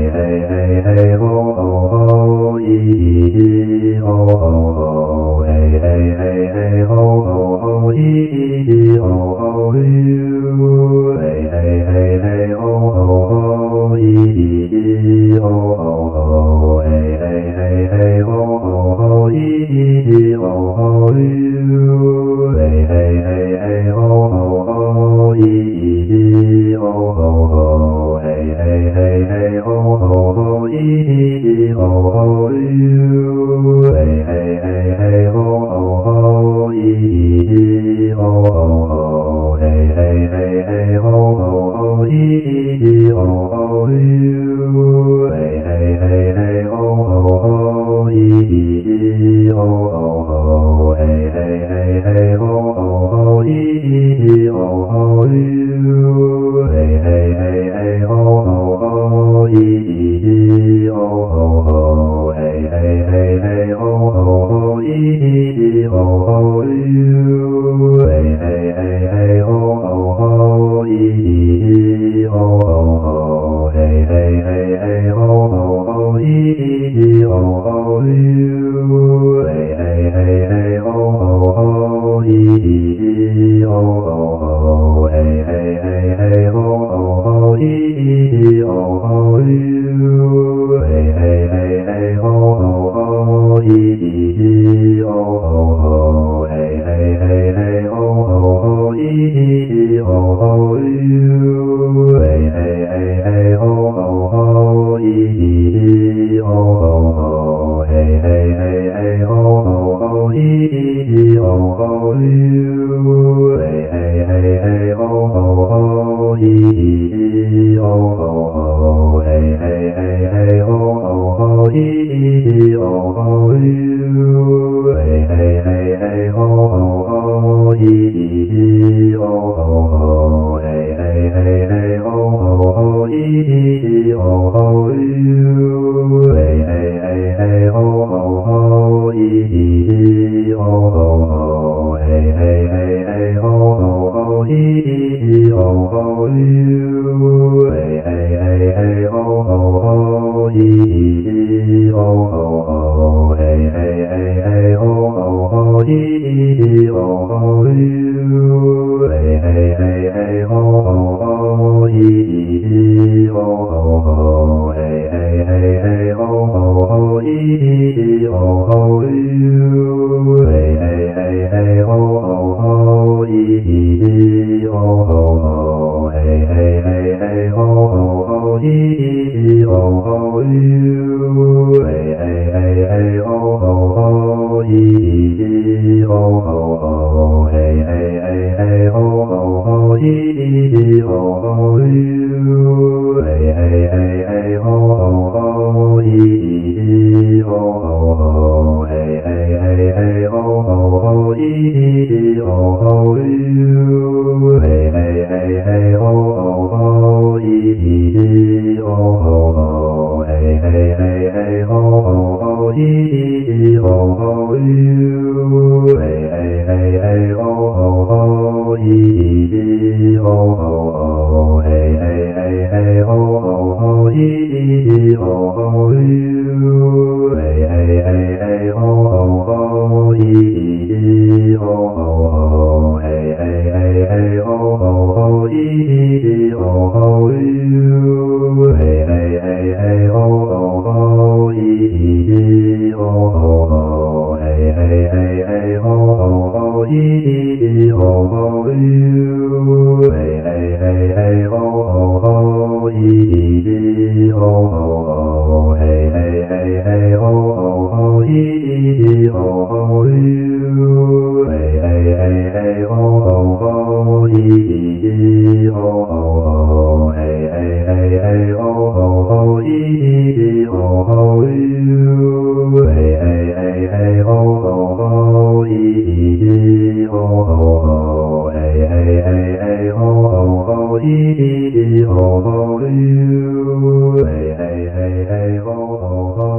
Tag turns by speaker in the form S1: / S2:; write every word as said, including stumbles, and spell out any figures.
S1: hey hey hey ho ho ho ee ee ho ho ho hey hey hey hey ho ho ho ee ee ho ho you hey hey hey hey ho ho ho ee ee ho ho ho hey hey hey hey ho ho ho ee ee ho ho you hey hey hey hey ho ho ho ee ee ho ho ho hey hey hey hey ho ho ho ee ho ho you hey hey hey hey ho ho ho ee ho ho ho hey hey hey hey ho ho ho ee ho ho you hey hey hey hey ho ho ho ee ho ho ho hey hey hey hey ho ho ho ee ho ho you hey hey hey hey ho ho ho ee ho ho ho hey hey hey hey ho ho ho ee ho ho you hey hey hey hey ho ho ho ee ho ho ho hey hey hey hey ho ho ho ee ho ho you hey hey hey hey ho ho ho ee ho ho ho hey hey hey hey ho ho ho ee ho ho you hey hey hey hey ho ho ho ee ho ho ho hey hey hey hey ho ho ho ee ho ho you hey hey hey hey ho ho ho ee ho ho ho hey hey hey hey ho ho ho ee ho ho you hey hey hey hey ho ho ho ee ho ho ho hey hey hey hey ho ho ho ee ho ho you hey hey hey hey ho ho ho ee ho ho ho hey hey hey hey ho ho ho ee ho ho you hey hey hey hey ho ho ho ee ho ho ho hey hey hey hey ho ho ho ee ho ho you hey hey hey hey ho ho ho ee ho ho ho hey hey hey hey ho ho ho ee ho ho you hey hey hey hey ho ho ho ee ho ho ho hey hey hey hey ho ho ho ee ho ho you hey hey hey hey ho ho ho ee ho ho ho hey hey hey hey ho ho ho ee ho ho you hey hey hey hey ho ho ho ee ho ho ho hey hey hey hey ho ho ho ee ho ho you hey hey hey hey ho ho ho ee ho ho ho hey hey hey hey ho ho ho ee ho ho you hey hey hey hey ho ho ho ee ho ho ho hey hey hey hey ho ho ho ee ho ho you hey hey hey hey ho ho ho ee ho ho ho hey hey hey hey ho ho ho ee ho ho you hey hey hey hey ho ho ho ee ho ho ho hey hey hey hey ho ho ho ee ho ho you hey hey hey hey ho ho ho ee ho ho ho hey hey hey hey ho ho ho ee ho ho you hey hey hey hey ho ho ho ee ho ho ho hey hey hey hey ho ho ho ee ho ho you hey hey hey hey ho ho ho ee ho ho ho hey hey hey hey ho ho ho ee ho ho you hey hey hey hey ho ho ho ee ho ho ho hey hey hey hey ho ho ho ee ho ho you hey hey hey hey ho ho ho